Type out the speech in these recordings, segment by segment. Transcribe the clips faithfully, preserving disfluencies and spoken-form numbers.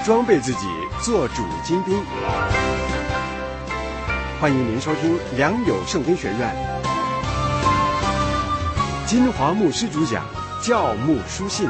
装备自己，做主精兵。欢迎您收听良友圣经学院，金华牧师主讲，教牧书信。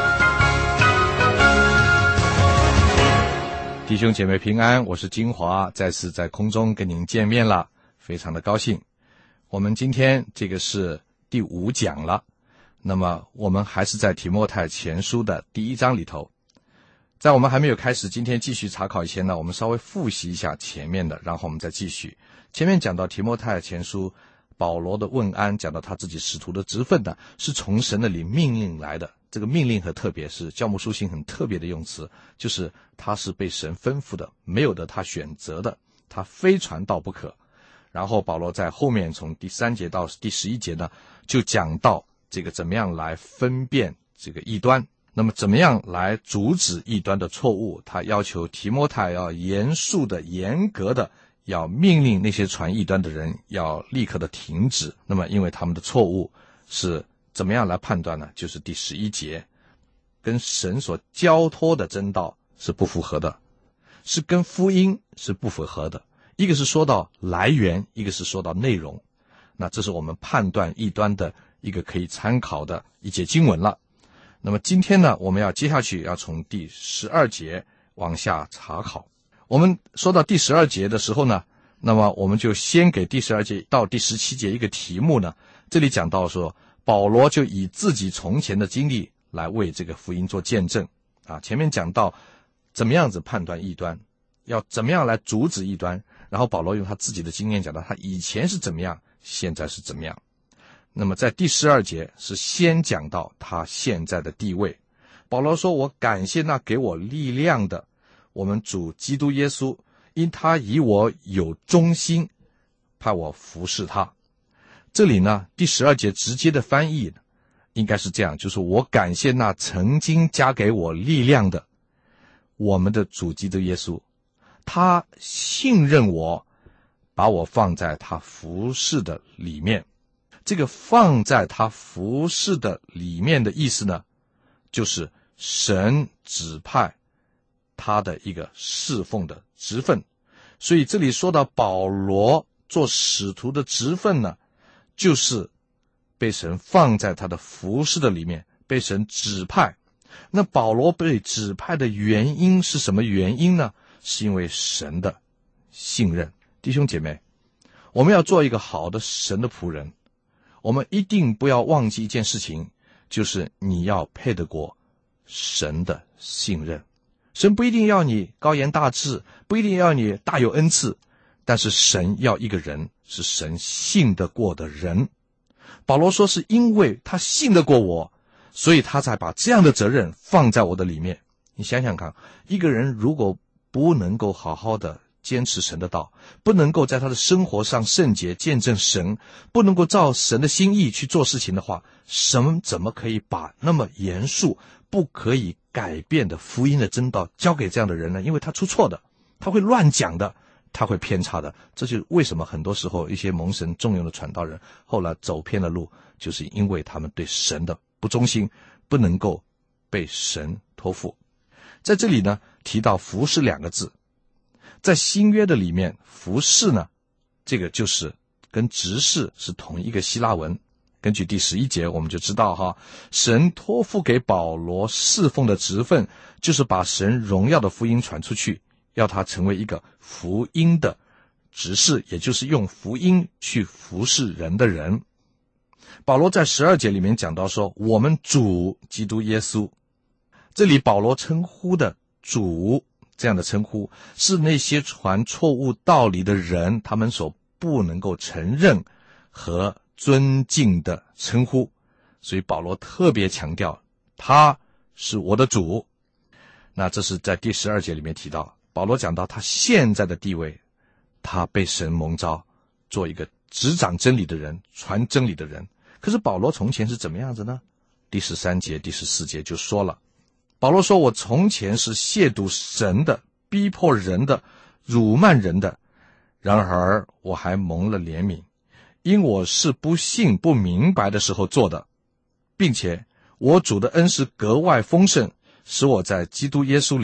弟兄姐妹平安，我是金华，再次在空中跟您见面了，非常的高兴。我们今天这个是第五讲了，那么我们还是在提摩太前书的第一章里头。在我们还没有开始今天继续查考以前呢，我们稍微复习一下前面的，然后我们再继续。前面讲到提摩太前书保罗的问安，讲到他自己使徒的职分呢，是从神那里命令来的。这个命令很特别，是教牧书信很特别的用词，就是他是被神吩咐的，没有得他选择的，他非传道不可。然后保罗在后面从第三节到第十一节呢，就讲到这个怎么样来分辨这个异端，那么怎么样来阻止异端的错误。他要求提摩太要严肃的、严格的要命令那些传异端的人要立刻的停止。那么因为他们的错误是怎么样来判断呢？就是第十一节，跟神所交托的真道是不符合的，是跟福音是不符合的。一个是说到来源，一个是说到内容。那这是我们判断异端的一个可以参考的一节经文了。那么今天呢，我们要接下去要从第十二节往下查考。我们说到第十二节的时候呢，那么我们就先给第十二节到第十七节一个题目呢。这里讲到说，保罗就以自己从前的经历来为这个福音做见证啊。前面讲到怎么样子判断异端，要怎么样来阻止异端，然后保罗用他自己的经验讲到他以前是怎么样，现在是怎么样。那么在第十二节是先讲到他现在的地位。保罗说，我感谢那给我力量的我们主基督耶稣，因他以我有忠心，派我服侍他。这里呢，第十二节直接的翻译应该是这样，就是我感谢那曾经加给我力量的我们的主基督耶稣，他信任我，把我放在他服侍的里面。这个放在他服侍的里面的意思呢，就是神指派他的一个侍奉的职分。所以这里说到保罗做使徒的职分呢，就是被神放在他的服侍的里面，被神指派。那保罗被指派的原因是什么原因呢？是因为神的信任。弟兄姐妹，我们要做一个好的神的仆人，我们一定不要忘记一件事情，就是你要配得过神的信任。神不一定要你高言大志，不一定要你大有恩赐，但是神要一个人是神信得过的人。保罗说，是因为他信得过我，所以他才把这样的责任放在我的里面。你想想看，一个人如果不能够好好的坚持神的道，不能够在他的生活上圣洁见证神，不能够照神的心意去做事情的话，神怎么可以把那么严肃不可以改变的福音的真道交给这样的人呢？因为他出错的，他会乱讲的，他会偏差的。这就是为什么很多时候一些蒙神重用的传道人后来走偏了路，就是因为他们对神的不忠心，不能够被神托付。在这里呢，提到服侍两个字，在新约的里面，服侍呢，这个就是跟执事是同一个希腊文。根据第十一节我们就知道哈，神托付给保罗侍奉的职分，就是把神荣耀的福音传出去，要他成为一个福音的执事，也就是用福音去服侍人的人。保罗在十二节里面讲到说，我们主基督耶稣，这里保罗称呼的主这样的称呼，是那些传错误道理的人他们所不能够承认和尊敬的称呼。所以保罗特别强调他是我的主。那这是在第十二节里面提到，保罗讲到他现在的地位，他被神蒙召做一个执掌真理的人，传真理的人。可是保罗从前是怎么样子呢？第十三节第十四节就说了，保罗说，我从前是亵渎神的，逼迫人的，辱慢人的，然而我还蒙了怜悯，因我是不信不明白的时候做的，并且我主的恩是格外丰盛，使我在基督耶稣里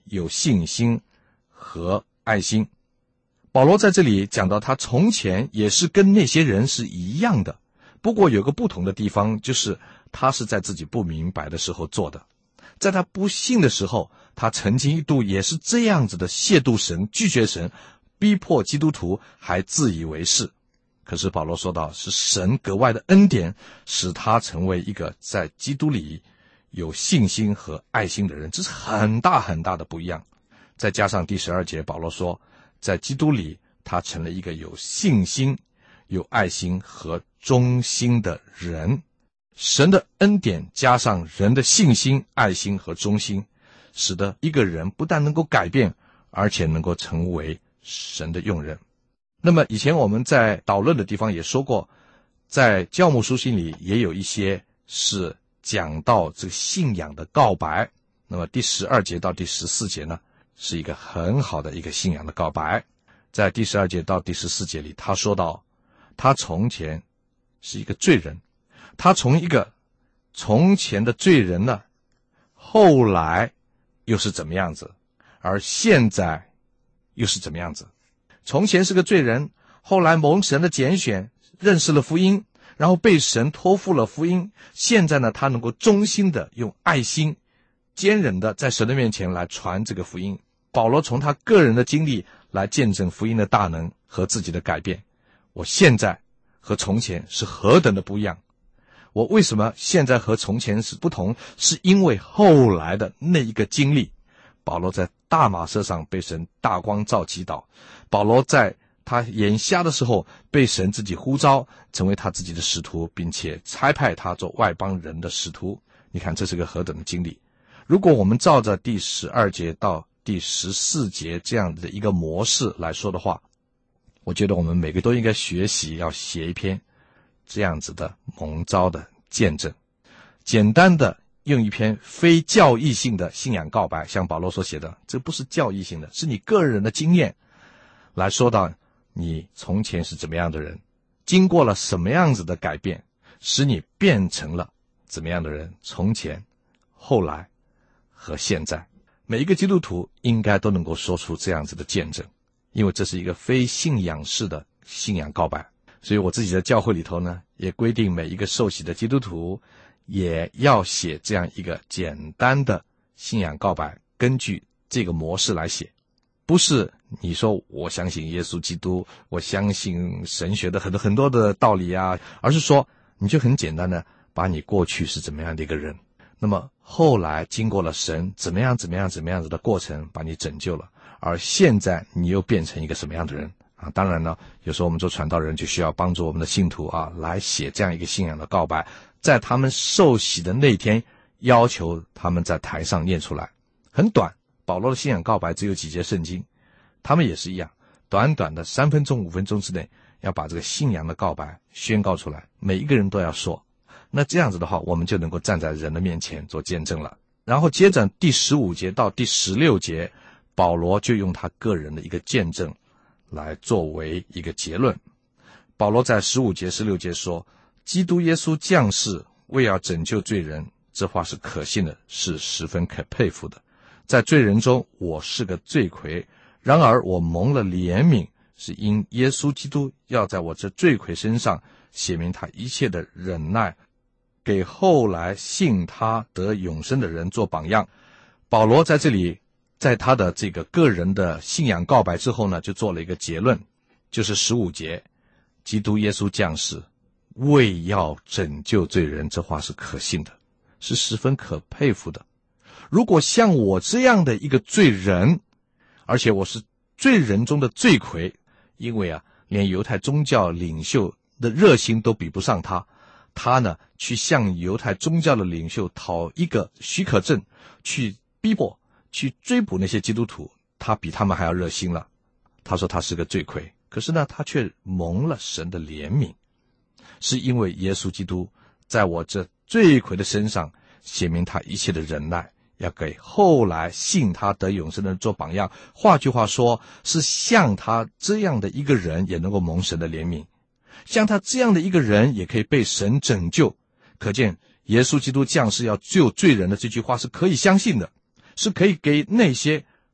有信心和爱心。保罗在这里讲到他从前也是跟那些人是一样的，不过有个不同的地方，就是他是在自己不明白的时候做的。在他不信的时候，他曾经一度也是这样子的亵渎神，拒绝神，逼迫基督徒，还自以为是。可是保罗说到，是神格外的恩典，使他成为一个在基督里有信心和爱心的人，这是很大很大的不一样。再加上第十二节，保罗说在基督里他成了一个有信心、有爱心和忠心的人。神的恩典加上人的信心、爱心和忠心，使得一个人不但能够改变，而且能够成为神的用人。那么以前我们在导论的地方也说过，在教牧书信里也有一些是讲到这个信仰的告白。那么第十二节到第十四节呢，是一个很好的一个信仰的告白。在第十二节到第十四节里，他说到他从前是一个罪人，他从一个从前的罪人呢，后来又是怎么样子，而现在又是怎么样子。从前是个罪人，后来蒙神的拣选，认识了福音，然后被神托付了福音。现在呢，他能够忠心的用爱心坚忍的在神的面前来传这个福音。保罗从他个人的经历来见证福音的大能和自己的改变。我现在和从前是何等的不一样，我为什么现在和从前是不同，是因为后来的那一个经历。保罗在大马色上被神大光照祈祷，保罗在他眼瞎的时候被神自己呼召成为他自己的使徒，并且差派他做外邦人的使徒。你看这是个何等的经历。如果我们照着第十二节到第十四节这样的一个模式来说的话，我觉得我们每个都应该学习，要写一篇这样子的蒙召的见证，简单的用一篇非教义性的信仰告白，像保罗所写的，这不是教义性的，是你个人的经验，来说到你从前是怎么样的人，经过了什么样子的改变，使你变成了怎么样的人，从前、后来和现在。每一个基督徒应该都能够说出这样子的见证，因为这是一个非信仰式的信仰告白。所以我自己的教会里头呢，也规定每一个受洗的基督徒也要写这样一个简单的信仰告白，根据这个模式来写。不是你说我相信耶稣基督，我相信神学的很多很多的道理啊，而是说你就很简单的把你过去是怎么样的一个人，那么后来经过了神怎么样怎么样怎么样子的过程把你拯救了，而现在你又变成一个什么样的人啊？当然呢，有时候我们做传道人就需要帮助我们的信徒啊，来写这样一个信仰的告白，在他们受洗的那天要求他们在台上念出来。很短，保罗的信仰告白只有几节圣经，他们也是一样，短短的三分钟五分钟之内要把这个信仰的告白宣告出来，每一个人都要说。那这样子的话，我们就能够站在人的面前做见证了。然后接着第十五节到第十六节，保罗就用他个人的一个见证来作为一个结论。保罗在十五节十六节说，基督耶稣降世为要拯救罪人，这话是可信的，是十分可佩服的。在罪人中我是个罪魁，然而我蒙了怜悯，是因耶稣基督要在我这罪魁身上写明他一切的忍耐，给后来信他得永生的人做榜样。保罗在这里在他的这个个人的信仰告白之后呢，就做了一个结论，就是十五节，基督耶稣降世为要拯救罪人，这话是可信的，是十分可佩服的。如果像我这样的一个罪人，而且我是罪人中的罪魁，因为啊，连犹太宗教领袖的热心都比不上他，他呢去向犹太宗教的领袖讨一个许可证，去逼迫去追捕那些基督徒，他比他们还要热心了。他说他是个罪魁，可是呢他却蒙了神的怜悯，是因为耶稣基督在我这罪魁的身上写明他一切的忍耐，要给后来信他得永生的人做榜样。换句话说，是像他这样的一个人也能够蒙神的怜悯，像他这样的一个人也可以被神拯救。可见耶稣基督降世要救罪人的这句话是可以相信的，是可以给那些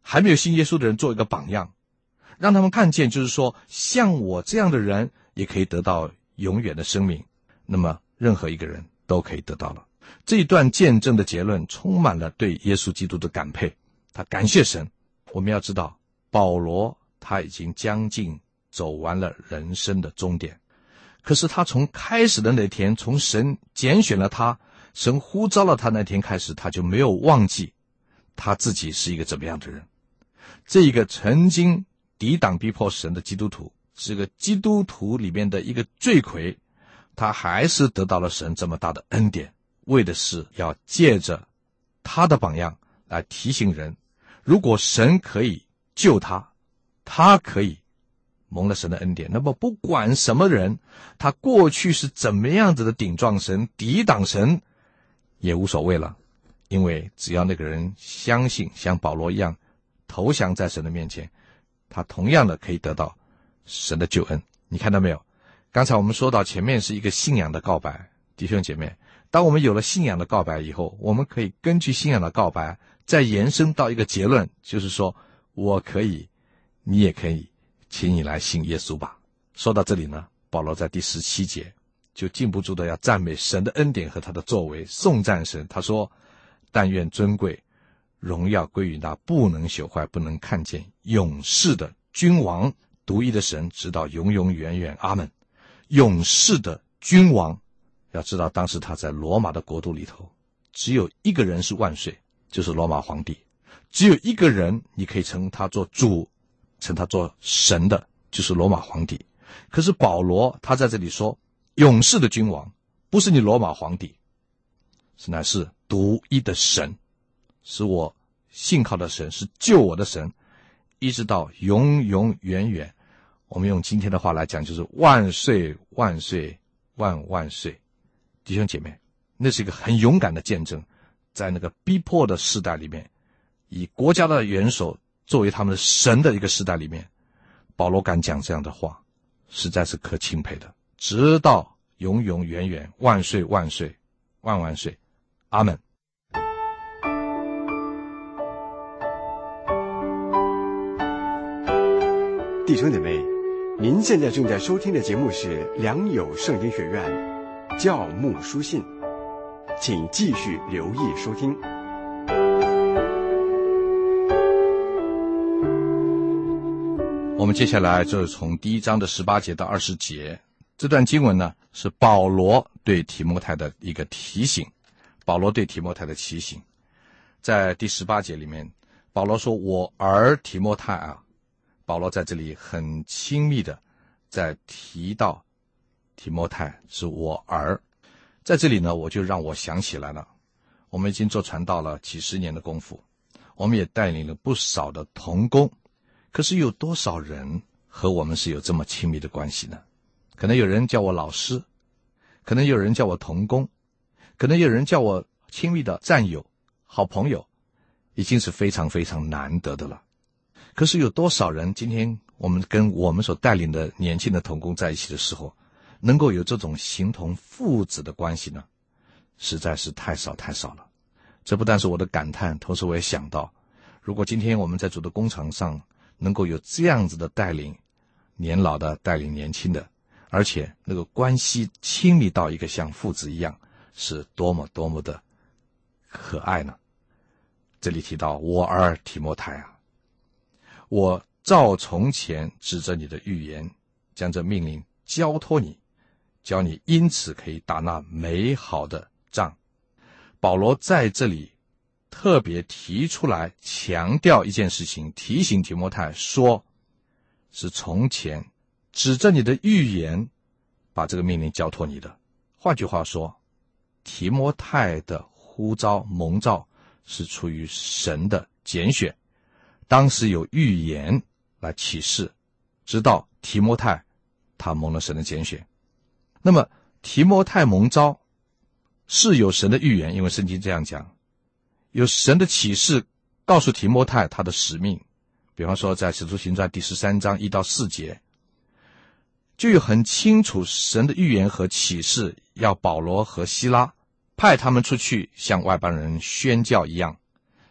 还没有信耶稣的人做一个榜样，让他们看见，就是说像我这样的人也可以得到永远的生命，那么任何一个人都可以得到了。这一段见证的结论充满了对耶稣基督的感佩，他感谢神。我们要知道，保罗他已经将近走完了人生的终点，可是他从开始的那天，从神拣选了他，神呼召了他那天开始，他就没有忘记他自己是一个怎么样的人。这一个曾经抵挡逼迫神的基督徒，是个基督徒里面的一个罪魁，他还是得到了神这么大的恩典，为的是要借着他的榜样来提醒人，如果神可以救他，他可以蒙了神的恩典，那么不管什么人，他过去是怎么样子的顶撞神、抵挡神，也无所谓了，因为只要那个人相信，像保罗一样投降在神的面前，他同样的可以得到神的救恩。你看到没有？刚才我们说到前面是一个信仰的告白，弟兄姐妹，当我们有了信仰的告白以后，我们可以根据信仰的告白再延伸到一个结论，就是说我可以，你也可以，请你来信耶稣吧。说到这里呢，保罗在第十七节就禁不住的要赞美神的恩典和他的作为，颂赞神。他说，但愿尊贵荣耀归于那不能朽坏、不能看见、永世的君王，独一的神，直到永永远远。阿们。永世的君王，要知道当时他在罗马的国度里头，只有一个人是万岁，就是罗马皇帝。只有一个人你可以称他做主，称他做神的，就是罗马皇帝。可是保罗他在这里说，永世的君王不是你罗马皇帝，是乃是独一的神，是我信靠的神，是救我的神，一直到永永远远。我们用今天的话来讲，就是万岁万岁万万岁。弟兄姐妹，那是一个很勇敢的见证，在那个逼迫的时代里面，以国家的元首作为他们的神的一个时代里面，保罗敢讲这样的话，实在是可钦佩的。直到永永远远，万岁万岁万万岁，阿们。 弟兄姐妹，您现在正在收听的节目是良友圣经学院教牧书信，请继续留意收听。 我们接下来就是从第一章的十八节到二十节，这段经文呢是保罗对提摩太的一个提醒。保罗对提摩太的提醒，在第十八节里面，保罗说，我儿提摩太啊，保罗在这里很亲密的在提到提摩太是我儿。在这里呢，我就让我想起来了，我们已经做传道了几十年的功夫，我们也带领了不少的同工，可是有多少人和我们是有这么亲密的关系呢？可能有人叫我老师，可能有人叫我同工，可能有人叫我亲密的战友、好朋友，已经是非常非常难得的了。可是有多少人今天我们跟我们所带领的年轻的同工在一起的时候，能够有这种形同父子的关系呢？实在是太少太少了。这不但是我的感叹，同时我也想到，如果今天我们在主的工厂上能够有这样子的带领，年老的带领年轻的，而且那个关系亲密到一个像父子一样，是多么多么的可爱呢？这里提到我儿提摩太啊，我照从前指着你的预言，将这命令交托你，教你因此可以打那美好的仗。保罗在这里特别提出来强调一件事情，提醒提摩太说，是从前指着你的预言把这个命令交托你的。换句话说，提摩太的呼召蒙召是出于神的拣选，当时有预言来启示，直到提摩太他蒙了神的拣选。那么提摩太蒙召是有神的预言，因为圣经这样讲，有神的启示告诉提摩太他的使命。比方说在使徒行传第十三章一到四节，就有很清楚神的预言和启示，要保罗和希拉派他们出去像外邦人宣教一样，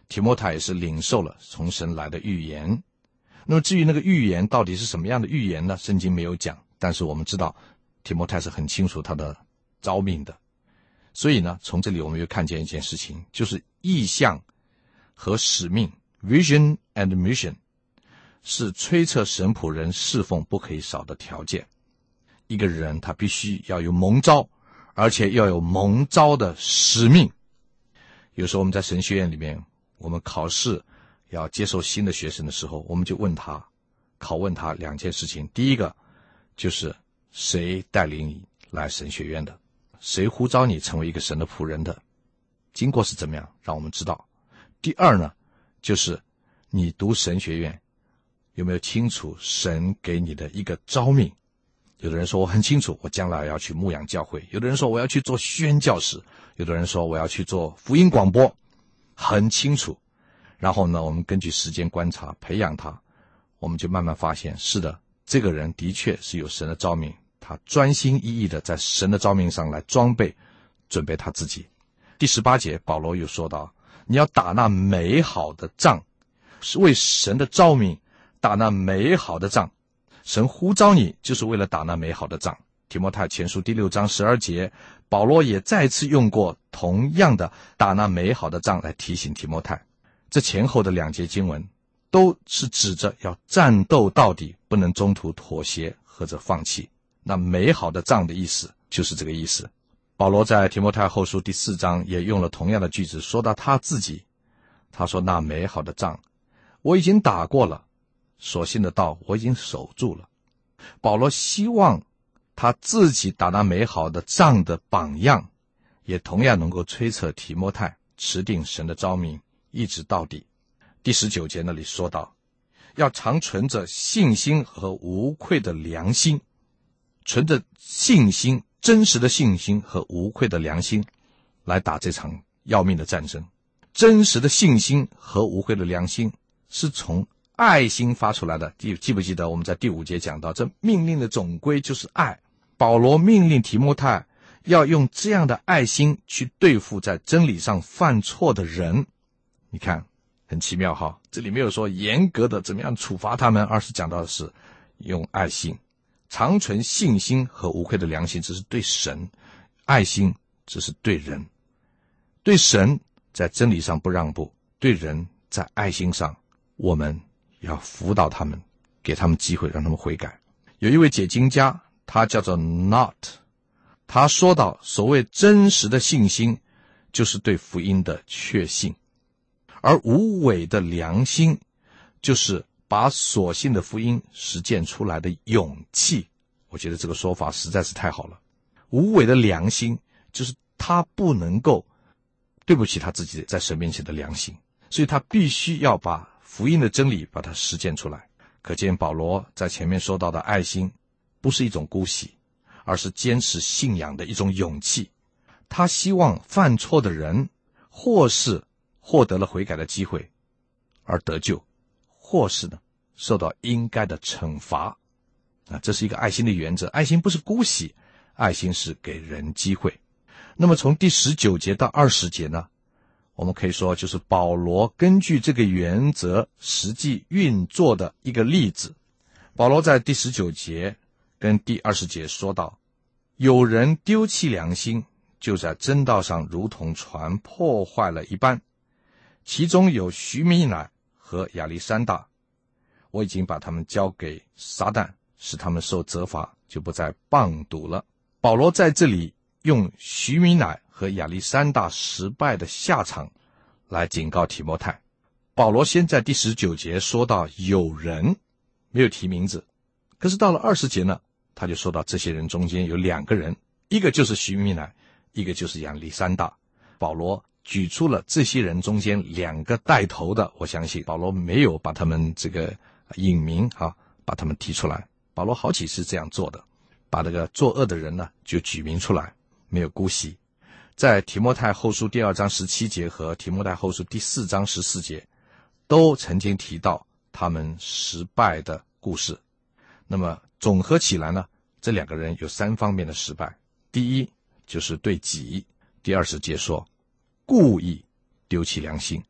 提摩太也是领受了从神来的预言。那么至于那个预言到底是什么样的预言呢？圣经没有讲，但是我们知道提摩太是很清楚他的召命的。所以呢，从这里我们又看见一件事情，就是意象和使命 Vision and Mission 是催测神仆人侍奉不可以少的条件。一个人他必须要有蒙召，而且要有蒙召的使命。有时候我们在神学院里面，我们考试要接受新的学生的时候，我们就问他拷问他两件事情。第一个就是谁带领你来神学院的，谁呼召你成为一个神的仆人的，经过是怎么样，让我们知道。第二呢，就是你读神学院有没有清楚神给你的一个召命。有的人说我很清楚，我将来要去牧养教会，有的人说我要去做宣教士，有的人说我要去做福音广播，很清楚。然后呢，我们根据时间观察培养他，我们就慢慢发现，是的，这个人的确是有神的召命，他专心一意的在神的召命上来装备准备他自己。第十八节保罗又说到，你要打那美好的仗，是为神的召命打那美好的仗。神呼召你就是为了打那美好的仗。提摩太前书第六章十二节，保罗也再次用过同样的打那美好的仗来提醒提摩太。这前后的两节经文都是指着要战斗到底，不能中途妥协或者放弃。那美好的仗的意思就是这个意思。保罗在提摩太后书第四章也用了同样的句子，说到他自己，他说那美好的仗我已经打过了，所信的道我已经守住了。保罗希望他自己打那美好的仗的榜样，也同样能够催促提摩太持定神的召命，一直到底。第十九节那里说到，要常存着信心和无愧的良心，存着信心，真实的信心和无愧的良心来打这场要命的战争。真实的信心和无愧的良心是从爱心发出来的。记不记得我们在第五节讲到，这命令的总归就是爱。保罗命令提摩太要用这样的爱心去对付在真理上犯错的人。你看很奇妙哈，这里没有说严格的怎么样处罚他们，而是讲到的是用爱心，常存信心和无愧的良心，这是对神；爱心这是对人。对神在真理上不让步，对人在爱心上我们要辅导他们，给他们机会让他们悔改。有一位解经家，他叫做 Not， 他说到所谓真实的信心就是对福音的确信，而无伪的良心就是把所信的福音实践出来的勇气。我觉得这个说法实在是太好了。无伪的良心就是他不能够对不起他自己在神面前的良心，所以他必须要把福音的真理把它实践出来。可见保罗在前面说到的爱心不是一种姑息，而是坚持信仰的一种勇气。他希望犯错的人或是获得了悔改的机会而得救，或是呢受到应该的惩罚。啊，这是一个爱心的原则。爱心不是姑息，爱心是给人机会。那么从第十九节到二十节呢，我们可以说就是保罗根据这个原则实际运作的一个例子。保罗在第十九节跟第二十节说到，有人丢弃良心，就在真道上如同船破坏了一般，其中有许米乃和亚历山大，我已经把他们交给撒旦，使他们受责罚，就不再谤赌了。保罗在这里用许米乃和亚历山大失败的下场来警告提摩太。保罗先在第十九节说到有人，没有提名字，可是到了二十节呢，他就说到这些人中间有两个人，一个就是许米乃，一个就是亚历山大。保罗举出了这些人中间两个带头的，我相信保罗没有把他们这个隐名啊，把他们提出来。保罗好几次这样做的，把这个作恶的人呢就举名出来，没有姑息。在提摩太后书第二章十七节和提摩太后书第四章十四节都曾经提到他们失败的故事。那么总合起来呢，这两个人有三方面的失败。第一就是对己，第二十节说故意丢弃良心，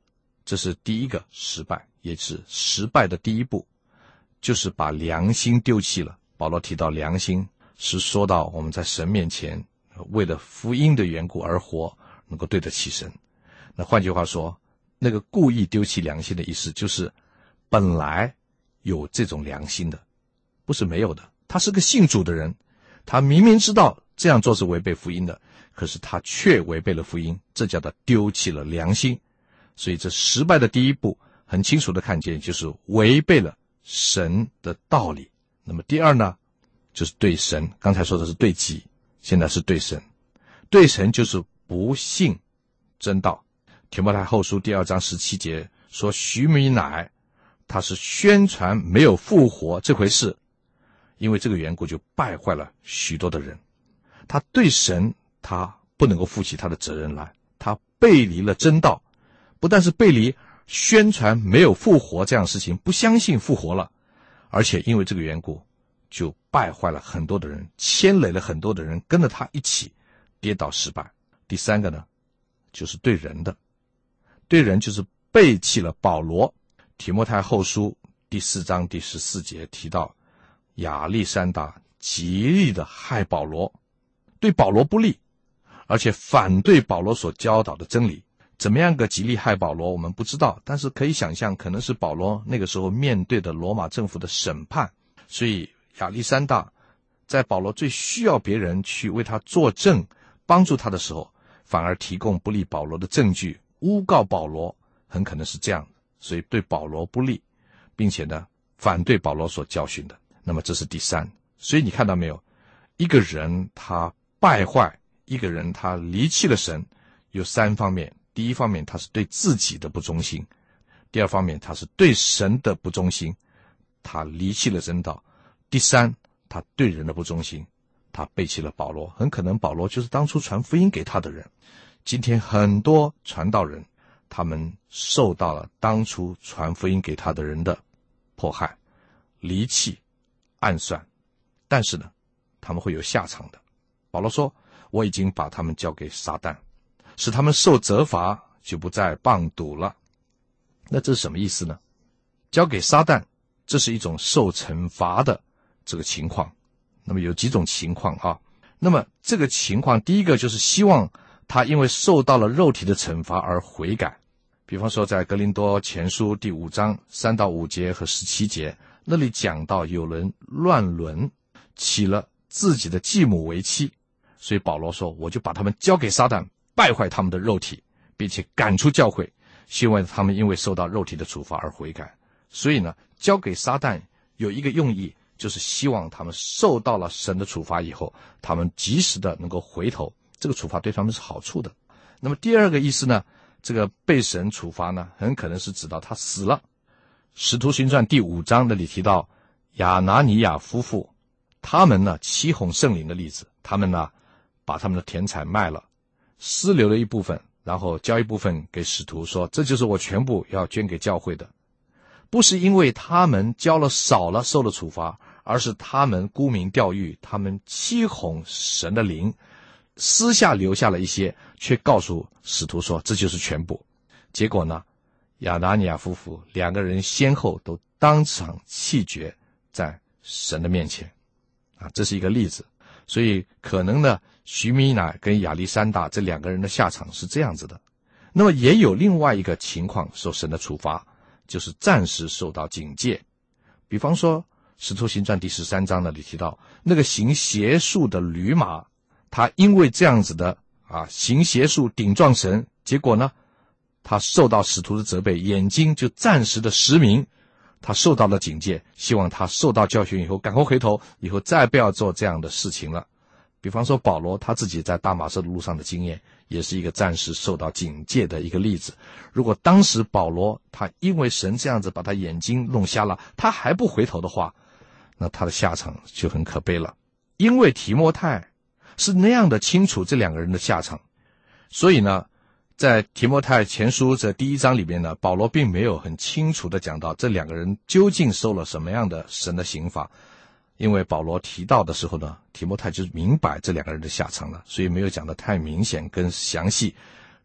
这是第一个失败，也是失败的第一步，就是把良心丢弃了。保罗提到良心，是说到我们在神面前为了福音的缘故而活，能够对得起神。那换句话说，那个故意丢弃良心的意思，就是本来有这种良心的，不是没有的。他是个信主的人，他明明知道这样做是违背福音的，可是他却违背了福音，这叫他丢弃了良心。所以这失败的第一步很清楚的看见，就是违背了神的道理。那么第二呢，就是对神，刚才说的是对己，现在是对神。对神就是不信真道。提摩太后书第二章十七节说，许米乃他是宣传没有复活这回事，因为这个缘故就败坏了许多的人。他对神他不能够负起他的责任来，他背离了真道，不但是背离宣传没有复活这样的事情，不相信复活了，而且因为这个缘故就败坏了很多的人，牵累了很多的人跟着他一起跌倒失败。第三个呢，就是对人的，对人就是背弃了保罗。提摩太后书第四章第十四节提到，亚历山大极力的害保罗，对保罗不利，而且反对保罗所教导的真理。怎么样个极力害保罗我们不知道，但是可以想象，可能是保罗那个时候面对的罗马政府的审判，所以亚历山大在保罗最需要别人去为他作证帮助他的时候，反而提供不利保罗的证据，诬告保罗，很可能是这样，所以对保罗不利，并且呢反对保罗所教训的。那么这是第三。所以你看到没有，一个人他败坏，一个人他离弃了神，有三方面。第一方面，他是对自己的不忠心；第二方面，他是对神的不忠心，他离弃了真道；第三，他对人的不忠心，他背弃了保罗。很可能保罗就是当初传福音给他的人。今天很多传道人，他们受到了当初传福音给他的人的迫害、离弃、暗算，但是呢，他们会有下场的。保罗说，我已经把他们交给撒旦，使他们受责罚，就不再谤赌了。那这是什么意思呢？交给撒旦，这是一种受惩罚的这个情况。那么有几种情况啊？那么这个情况，第一个就是希望他因为受到了肉体的惩罚而悔改。比方说在哥林多前书第五章三到五节和十七节，那里讲到有人乱伦，起了自己的继母为妻，所以保罗说，我就把他们交给撒旦，败坏他们的肉体，并且赶出教会，希望他们因为受到肉体的处罚而悔改。所以呢，交给撒旦有一个用意，就是希望他们受到了神的处罚以后，他们及时的能够回头，这个处罚对他们是好处的。那么第二个意思呢，这个被神处罚呢，很可能是指到他死了。使徒行传第五章那里提到亚拿尼亚夫妇，他们呢欺哄圣灵的例子，他们呢把他们的田产卖了，私留了一部分，然后交一部分给使徒，说这就是我全部要捐给教会的。不是因为他们交了少了受了处罚，而是他们沽名钓誉，他们欺哄神的灵，私下留下了一些，却告诉使徒说这就是全部。结果呢，亚拿尼亚夫妇两个人先后都当场气绝在神的面前啊，这是一个例子。所以可能呢，许米乃跟亚历山大这两个人的下场是这样子的。那么也有另外一个情况受神的处罚，就是暂时受到警戒。比方说使徒行传第十三章那里提到，那个行邪术的吕马，他因为这样子的啊行邪术顶撞神，结果呢他受到使徒的责备，眼睛就暂时的失明，他受到了警戒，希望他受到教训以后赶快回头，以后再不要做这样的事情了。比方说保罗他自己在大马色的路上的经验，也是一个暂时受到警戒的一个例子。如果当时保罗他因为神这样子把他眼睛弄瞎了，他还不回头的话，那他的下场就很可悲了。因为提摩太是那样的清楚这两个人的下场，所以呢在提摩太前书这第一章里面呢，保罗并没有很清楚的讲到这两个人究竟受了什么样的神的刑罚。因为保罗提到的时候呢，提摩太就明白这两个人的下场了，所以没有讲得太明显跟详细。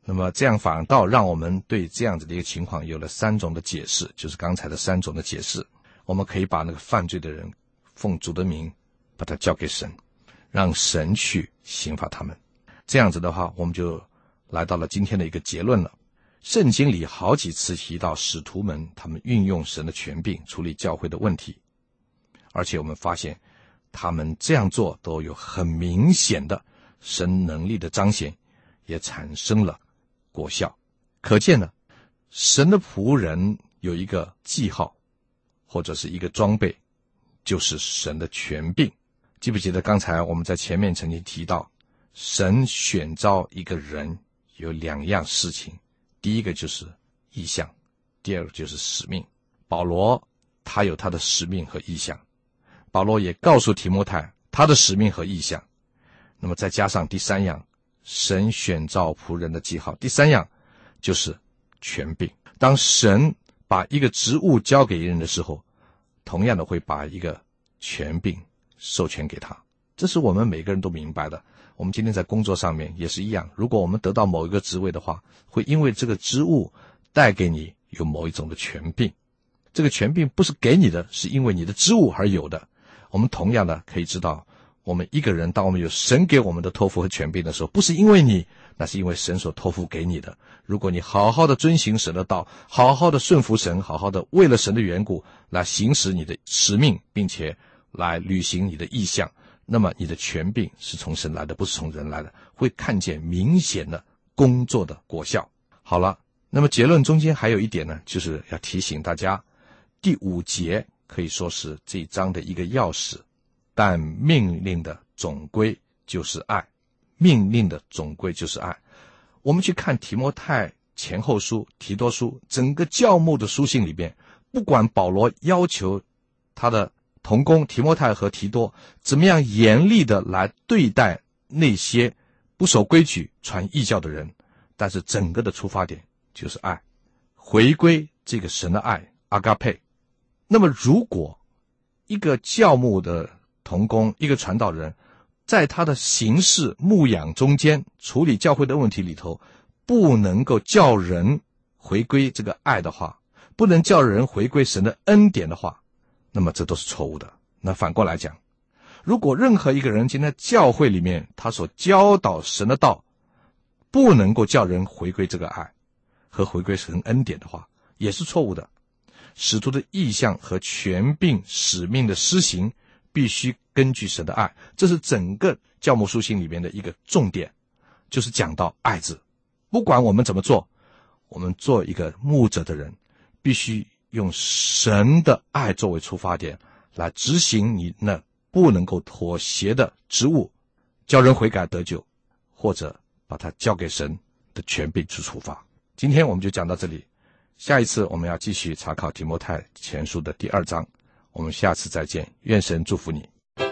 那么这样反倒让我们对这样子的一个情况有了三种的解释，就是刚才的三种的解释。我们可以把那个犯罪的人奉主的名把他交给神，让神去刑罚他们。这样子的话，我们就来到了今天的一个结论了。圣经里好几次提到使徒们他们运用神的权柄处理教会的问题，而且我们发现他们这样做都有很明显的神能力的彰显，也产生了果效。可见呢，神的仆人有一个记号或者是一个装备，就是神的权柄。记不记得刚才我们在前面曾经提到，神选召一个人有两样事情，第一个就是意向，第二个就是使命。保罗他有他的使命和意向，保罗也告诉提摩太他的使命和意向。那么再加上第三样，神选召仆人的记号，第三样就是权柄。当神把一个职务交给人的时候，同样的会把一个权柄授权给他，这是我们每个人都明白的。我们今天在工作上面也是一样，如果我们得到某一个职位的话，会因为这个职务带给你有某一种的权柄，这个权柄不是给你的，是因为你的职务而有的。我们同样的可以知道，我们一个人当我们有神给我们的托付和权柄的时候，不是因为你，那是因为神所托付给你的。如果你好好的遵行神的道，好好的顺服神，好好的为了神的缘故来行使你的使命，并且来履行你的意向，那么你的权柄是从神来的，不是从人来的，会看见明显的工作的果效。好了，那么结论中间还有一点呢，就是要提醒大家，第五节可以说是这一章的一个钥匙，但命令的总归就是爱，命令的总归就是爱。我们去看提摩太前后书、提多书，整个教牧的书信里边，不管保罗要求他的同工提摩太和提多怎么样严厉的来对待那些不守规矩传异教的人，但是整个的出发点就是爱，回归这个神的爱，阿嘎佩。那么如果一个教牧的同工，一个传道人，在他的行事牧养中间处理教会的问题里头，不能够叫人回归这个爱的话，不能叫人回归神的恩典的话，那么这都是错误的。那反过来讲，如果任何一个人今天教会里面他所教导神的道不能够叫人回归这个爱和回归神恩典的话，也是错误的。使徒的意向和权柄使命的施行必须根据神的爱，这是整个教牧书信里面的一个重点，就是讲到爱字。不管我们怎么做，我们做一个牧者的人必须用神的爱作为出发点来执行你那不能够妥协的职务，叫人悔改得救，或者把它交给神的权柄去处罚。今天我们就讲到这里，下一次我们要继续查考提摩太前书的第二章，我们下次再见，愿神祝福你。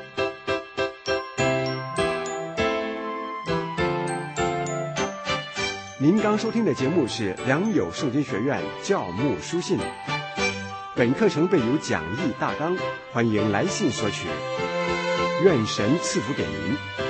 您刚收听的节目是良友圣经学院教牧书信，本课程备有讲义大纲，欢迎来信索取，愿神赐福给您。